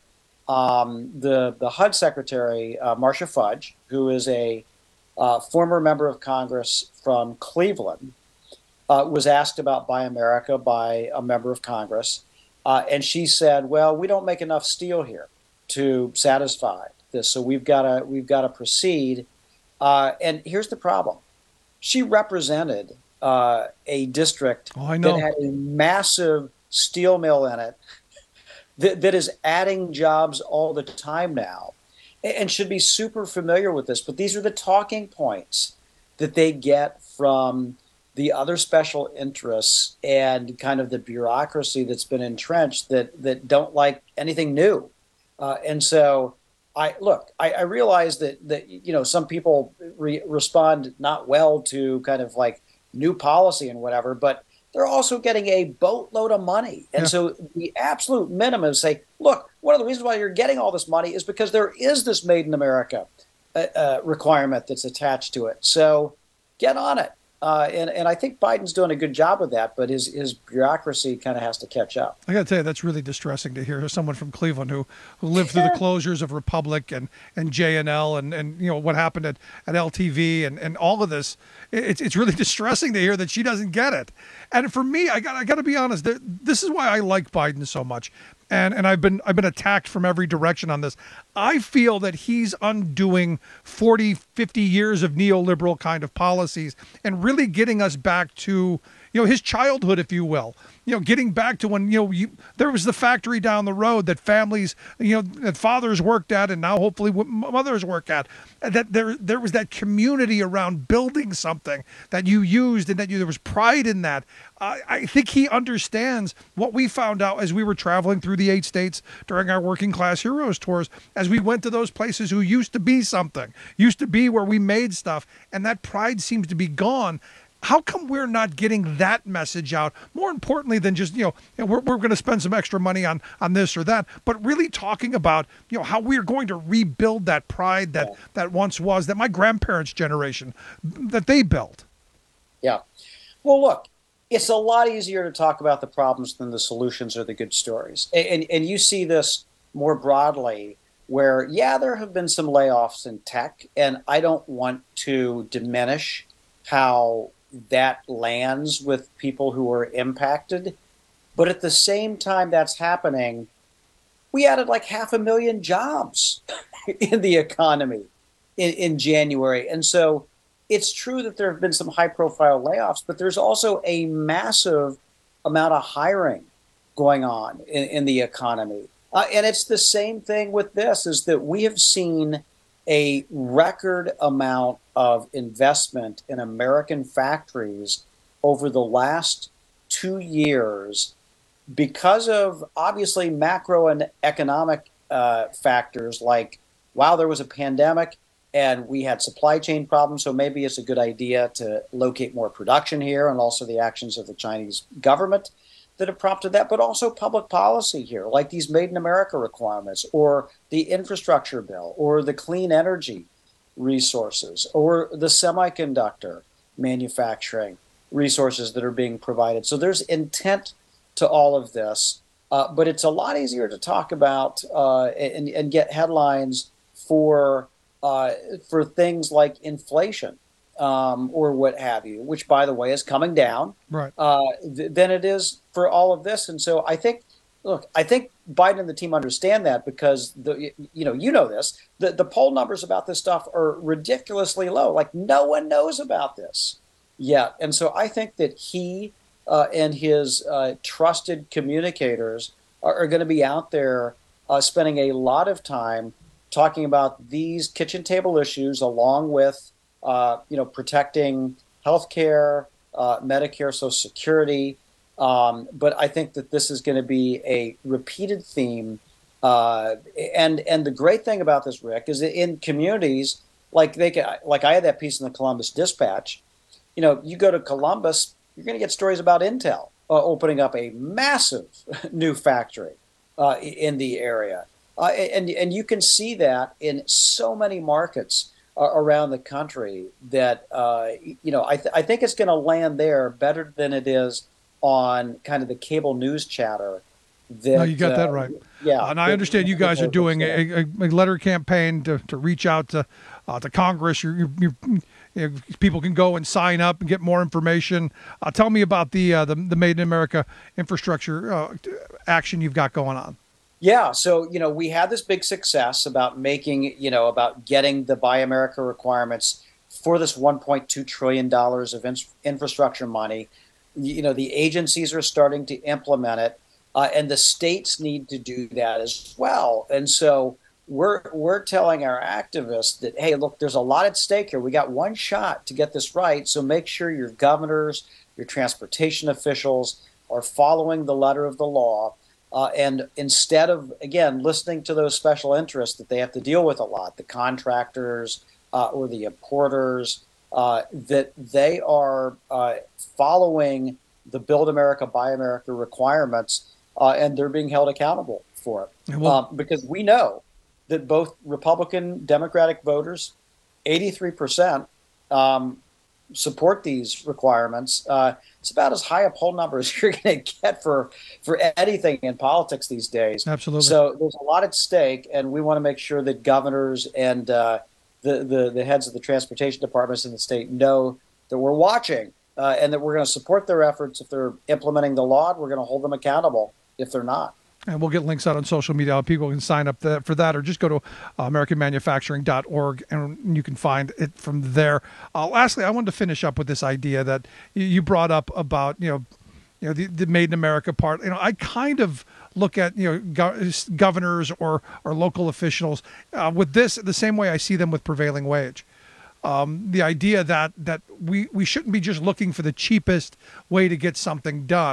The HUD Secretary, Marcia Fudge, who is a former member of Congress from Cleveland, was asked about Buy America by a member of Congress. And she said, well, we don't make enough steel here to satisfy this, so we've got to proceed. And here's the problem. She represented a district that had a massive steel mill in it that is adding jobs all the time now and should be super familiar with this. But these are the talking points that they get from the other special interests and kind of the bureaucracy that's been entrenched that don't like anything new. And so I realize that some people respond not well to kind of like new policy and whatever, but they're also getting a boatload of money. And so the absolute minimum is say, look, one of the reasons why you're getting all this money is because there is this Made in America requirement that's attached to it. So get on it. And I think Biden's doing a good job of that, but his bureaucracy kind of has to catch up. I got to tell you, that's really distressing to hear someone from Cleveland who lived through the closures of Republic and J&L and what happened at LTV and all of this. It's really distressing to hear that she doesn't get it. And for me, I got to be honest, this is why I like Biden so much. And I've been attacked from every direction on this. I feel that he's undoing 40, 50 years of neoliberal kind of policies and really getting us back to, his childhood, if you will. Getting back to when, there was the factory down the road that families, that fathers worked at and now hopefully mothers work at. That there was that community around building something that you used and that there was pride in that. I think he understands what we found out as we were traveling through the 8 states during our Working Class Heroes tours, as we went to those places who used to be something, used to be where we made stuff, and that pride seems to be gone. How come we're not getting that message out? More importantly than just, we're going to spend some extra money on this or that, but really talking about, how we are going to rebuild that pride that once was, that my grandparents' generation, that they built. Yeah. Well, look, it's a lot easier to talk about the problems than the solutions or the good stories. And you see this more broadly where, there have been some layoffs in tech, and I don't want to diminish how that lands with people who are impacted. But at the same time that's happening, we added like 500,000 jobs in the economy in January. And so it's true that there have been some high-profile layoffs, but there's also a massive amount of hiring going on in the economy. And it's the same thing with this, is that we have seen a record amount of investment in American factories over the last 2 years because of obviously macro and economic factors like, wow, there was a pandemic and we had supply chain problems, so maybe it's a good idea to locate more production here, and also the actions of the Chinese government that have prompted that, but also public policy here, like these Made in America requirements, or the infrastructure bill, or the clean energy resources, or the semiconductor manufacturing resources that are being provided. So there's intent to all of this, but it's a lot easier to talk about and get headlines for things like inflation. Or what have you, which, by the way, is coming down, right? Than it is for all of this. And so I think Biden and the team understand that, because this, the poll numbers about this stuff are ridiculously low. Like, no one knows about this yet. And so I think that he and his trusted communicators are going to be out there spending a lot of time talking about these kitchen table issues, along with protecting healthcare, Medicare, Social Security. But I think that this is going to be a repeated theme. And the great thing about this, Rick, is that in communities like I had that piece in the Columbus Dispatch. You go to Columbus, you're going to get stories about Intel opening up a massive new factory in the area, and you can see that in so many markets around the country that, I think it's going to land there better than it is on kind of the cable news chatter. No, you got that right. Yeah. And I understand you guys are doing a letter campaign to reach out to Congress. People can go and sign up and get more information. Tell me about the Made in America infrastructure action you've got going on. Yeah, so we had this big success about about getting the Buy America requirements for this $1.2 trillion of infrastructure money. The agencies are starting to implement it, and the states need to do that as well. And so we're telling our activists that, hey, look, there's a lot at stake here. We got one shot to get this right, so make sure your governors, your transportation officials are following the letter of the law. And instead of, again, listening to those special interests that they have to deal with a lot, the contractors or the importers, that they are following the Build America, Buy America requirements, and they're being held accountable for it. Because we know that both Republican, Democratic voters, 83%, support these requirements. It's about as high a poll number as you're going to get for anything in politics these days. Absolutely. So there's a lot at stake, and we want to make sure that governors and the heads of the transportation departments in the state know that we're watching and that we're going to support their efforts if they're implementing the law. We're going to hold them accountable if they're not. And we'll get links out on social media. People can sign up for that, or just go to AmericanManufacturing.org and you can find it from there. Lastly, I wanted to finish up with this idea that you brought up about the Made in America part. I kind of look at governors or local officials with this the same way I see them with prevailing wage. The idea that we shouldn't be just looking for the cheapest way to get something done.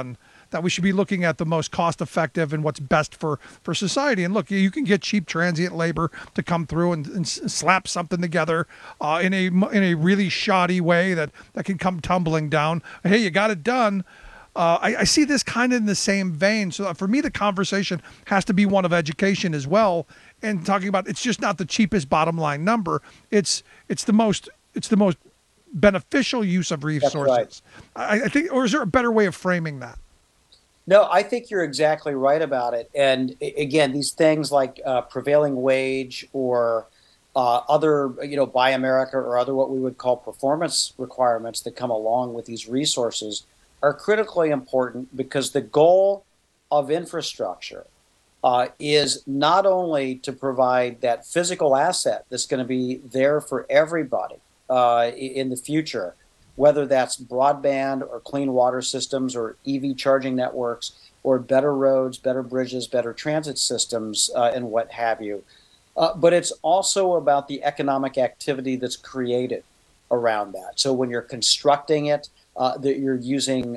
that we should be looking at the most cost-effective and what's best for society. And look, you can get cheap transient labor to come through and slap something together in a really shoddy way that can come tumbling down. Hey, you got it done. I see this kind of in the same vein. So for me, the conversation has to be one of education as well, and talking about it's just not the cheapest bottom line number. It's the most beneficial use of resources. Right. I think, or is there a better way of framing that? No, I think you're exactly right about it. And again, these things like prevailing wage or other, Buy America or other what we would call performance requirements that come along with these resources are critically important, because the goal of infrastructure is not only to provide that physical asset that's going to be there for everybody in the future, whether that's broadband or clean water systems or EV charging networks or better roads, better bridges, better transit systems, and what have you. But it's also about the economic activity that's created around that. So when you're constructing it, that you're using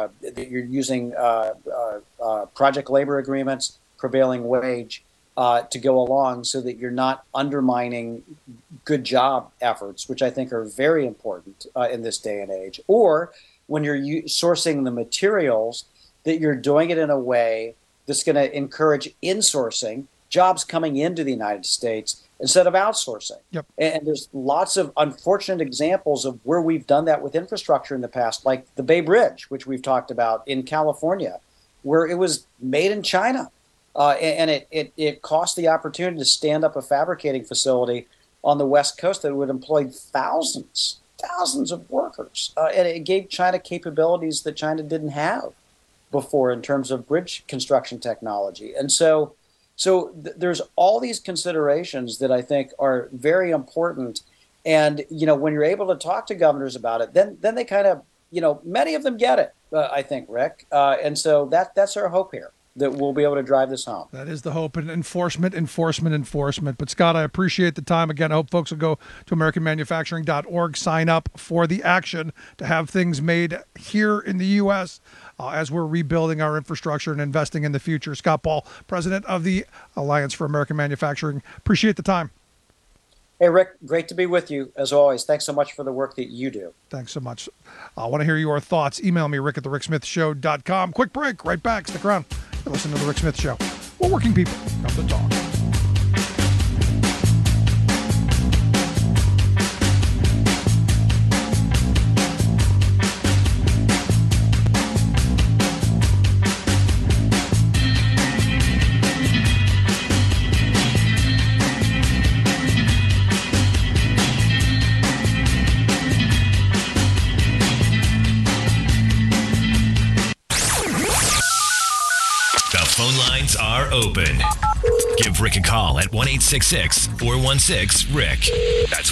project labor agreements, prevailing wage to go along, so that you're not undermining good job efforts, which I think are very important in this day and age. Or when you're sourcing the materials, that you're doing it in a way that's going to encourage insourcing, jobs coming into the United States instead of outsourcing. Yep. And there's lots of unfortunate examples of where we've done that with infrastructure in the past, like the Bay Bridge, which we've talked about in California, where it was made in China. And it cost the opportunity to stand up a fabricating facility on the West Coast that would employ thousands of workers. And it gave China capabilities that China didn't have before in terms of bridge construction technology. And so there's all these considerations that I think are very important. And, when you're able to talk to governors about it, then they kind of, many of them get it, I think, Rick. And so that's our hope here, that we'll be able to drive this home. That is the hope. And enforcement. But Scott, I appreciate the time. Again, I hope folks will go to AmericanManufacturing.org, sign up for the action to have things made here in the U.S. As we're rebuilding our infrastructure and investing in the future. Scott Paul, president of the Alliance for American Manufacturing. Appreciate the time. Hey, Rick, great to be with you, as always. Thanks so much for the work that you do. Thanks so much. I want to hear your thoughts. Email me, rick@thericksmithshow.com. Quick break, right back. Stick around. You're listening to The Rick Smith Show. We're working people. Come to talk. Phone lines are open. Give Rick a call at 1-866-416-RICK. That's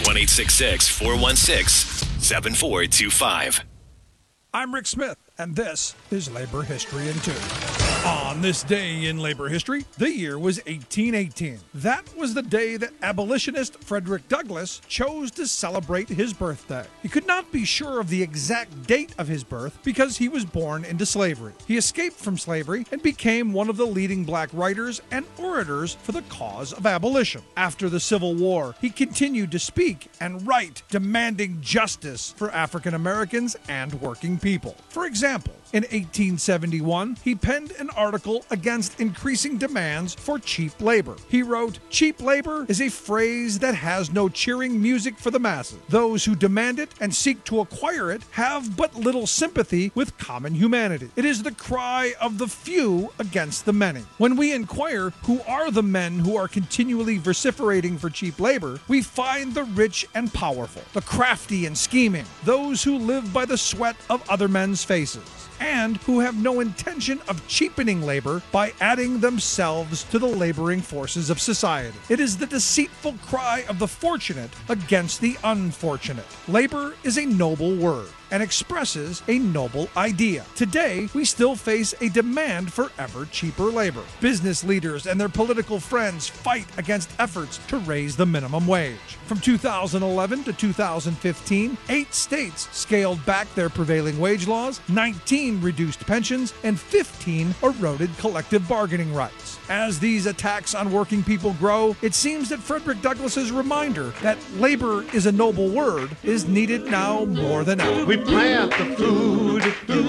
1-866-416-7425. I'm Rick Smith, and this is Labor History in 2. On this day in labor history, the year was 1818. That was the day that abolitionist Frederick Douglass chose to celebrate his birthday. He could not be sure of the exact date of his birth because he was born into slavery. He escaped from slavery and became one of the leading black writers and orators for the cause of abolition. After the Civil War, he continued to speak and write, demanding justice for African Americans and working people. For example, in 1871, he penned an article against increasing demands for cheap labor. He wrote, "Cheap labor is a phrase that has no cheering music for the masses. Those who demand it and seek to acquire it have but little sympathy with common humanity. It is the cry of the few against the many." When we inquire who are the men who are continually vociferating for cheap labor, we find the rich and powerful, the crafty and scheming, those who live by the sweat of other men's faces, and who have no intention of cheapening labor by adding themselves to the laboring forces of society. It is the deceitful cry of the fortunate against the unfortunate. Labor is a noble word. and expresses a noble idea. Today, we still face a demand for ever cheaper labor. Business leaders and their political friends fight against efforts to raise the minimum wage. From 2011 to 2015, 8 states scaled back their prevailing wage laws, 19 reduced pensions, and 15 eroded collective bargaining rights. As these attacks on working people grow, it seems that Frederick Douglass's reminder that labor is a noble word is needed now more than ever. We plant the food,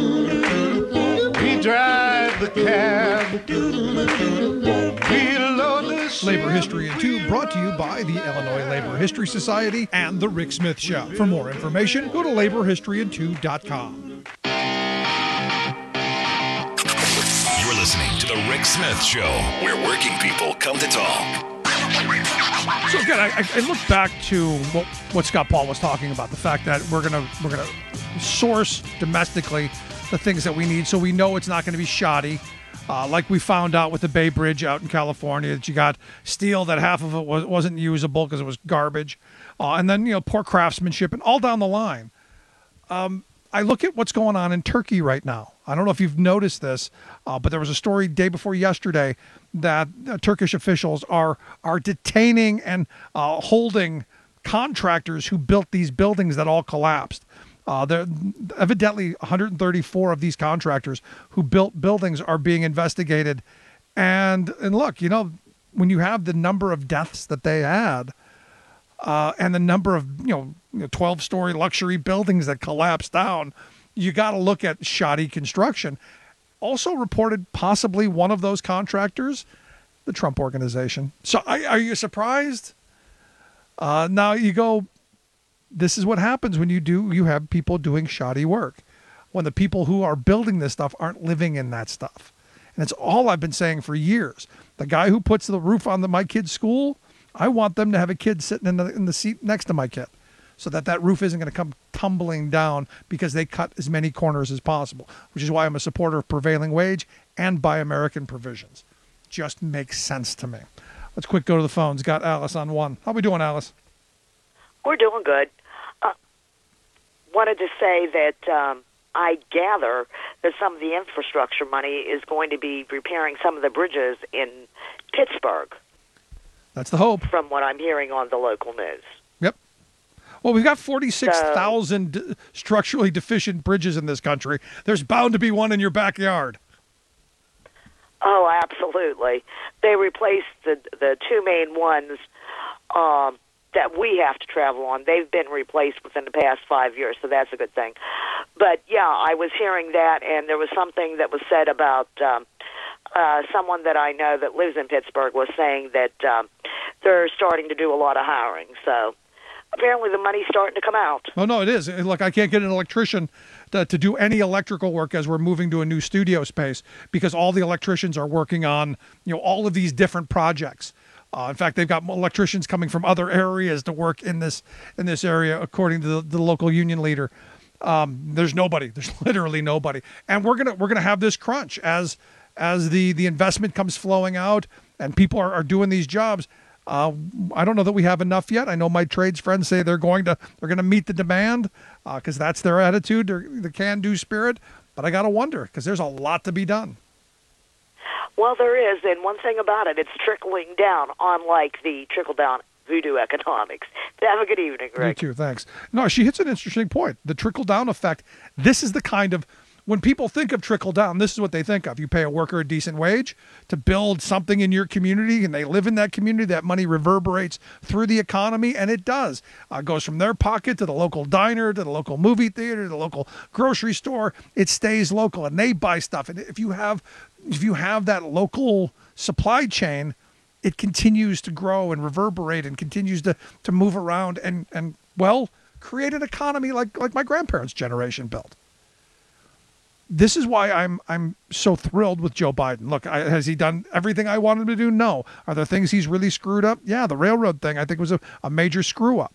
we drive the cab, we load the ship. Labor History in 2 brought to you by the Illinois Labor History Society and The Rick Smith Show. For more information, go to laborhistoryin2.com. You're listening to The Rick Smith Show, where working people come to talk. So again, I look back to what Scott Paul was talking about, the fact that we're gonna source domestically the things that we need, so we know it's not going to be shoddy. Like we found out with the Bay Bridge out in California, that you got steel that half of it wasn't usable because it was garbage, and then poor craftsmanship and all down the line. I look at what's going on in Turkey right now. I don't know if you've noticed this, but there was a story day before yesterday that Turkish officials are detaining and holding contractors who built these buildings that all collapsed. There evidently 134 of these contractors who built buildings are being investigated. And look, when you have the number of deaths that they had, and the number of 12-story luxury buildings that collapsed down, you got to look at shoddy construction. Also reported possibly one of those contractors, the Trump Organization. So are you surprised? Now you go, this is what happens when you have people doing shoddy work, when the people who are building this stuff aren't living in that stuff. And it's all I've been saying for years. The guy who puts the roof on my kid's school, I want them to have a kid sitting in the seat next to my kid, so that roof isn't going to come tumbling down because they cut as many corners as possible, which is why I'm a supporter of prevailing wage and Buy American provisions. Just makes sense to me. Let's quick go to the phones. Got Alice on one. How we doing, Alice? We're doing good. Wanted to say that I gather that some of the infrastructure money is going to be repairing some of the bridges in Pittsburgh. That's the hope. From what I'm hearing on the local news. Yep. Well, we've got 46,000 structurally deficient bridges in this country. There's bound to be one in your backyard. Oh, absolutely. They replaced the 2 main ones that we have to travel on. They've been replaced within the past 5 years, so that's a good thing. But, yeah, I was hearing that, and there was something that was said about someone that I know that lives in Pittsburgh was saying that they're starting to do a lot of hiring. So apparently the money's starting to come out. Oh, no, it is. Look, I can't get an electrician to do any electrical work as we're moving to a new studio space because all the electricians are working on all of these different projects. In fact, they've got electricians coming from other areas to work in this area, according to the local union leader. There's nobody. There's literally nobody. And we're gonna have this crunch as the investment comes flowing out and people are doing these jobs. I don't know that we have enough yet. I know my trades friends say they're going to meet the demand because that's their attitude, the can-do spirit. But I got to wonder because there's a lot to be done. Well, there is, and one thing about it, it's trickling down, unlike the trickle-down voodoo economics. Have a good evening, Rick. You too, thanks. No, she hits an interesting point. The trickle-down effect, this is the kind of, when people think of trickle-down, this is what they think of. You pay a worker a decent wage to build something in your community, and they live in that community. That money reverberates through the economy, and it does. It goes from their pocket to the local diner, to the local movie theater, to the local grocery store. It stays local, and they buy stuff. And if you have that local supply chain, it continues to grow and reverberate and continues to move around and create an economy like my grandparents' generation built. This is why I'm so thrilled with Joe Biden. Look, has he done everything I wanted him to do? No. Are there things he's really screwed up? Yeah, the railroad thing I think was a major screw up.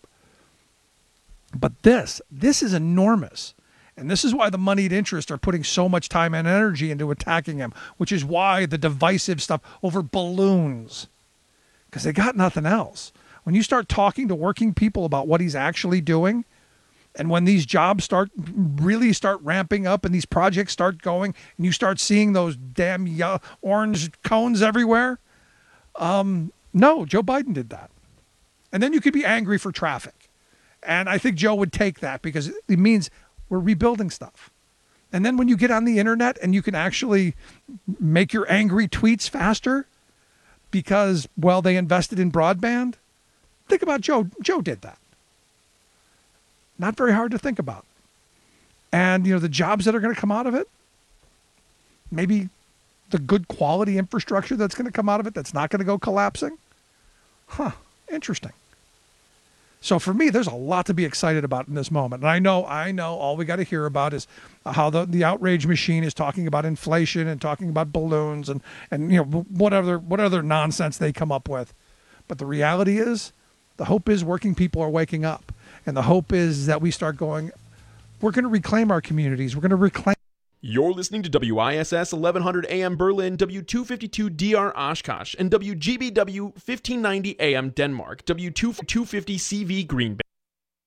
But this is enormous. And this is why the moneyed interests are putting so much time and energy into attacking him, which is why the divisive stuff over balloons, because they got nothing else. When you start talking to working people about what he's actually doing, And when these jobs really start ramping up and these projects start going and you start seeing those damn orange cones everywhere, no, Joe Biden did that. And then you could be angry for traffic. And I think Joe would take that because it means we're rebuilding stuff. And then when you get on the internet and you can actually make your angry tweets faster because, well, they invested in broadband, think about Joe. Joe did that. Not very hard to think about. And, the jobs that are going to come out of it, maybe the good quality infrastructure that's going to come out of it that's not going to go collapsing. Interesting. So for me, there's a lot to be excited about in this moment. And I know all we got to hear about is how the outrage machine is talking about inflation and talking about balloons and what other nonsense they come up with. But the reality is, the hope is working people are waking up. And the hope is that we start going, we're going to reclaim our communities. We're going to reclaim. You're listening to WISS 1100 AM Berlin, W252 DR Oshkosh, and WGBW 1590 AM Denmark, W250 CV Green Bay.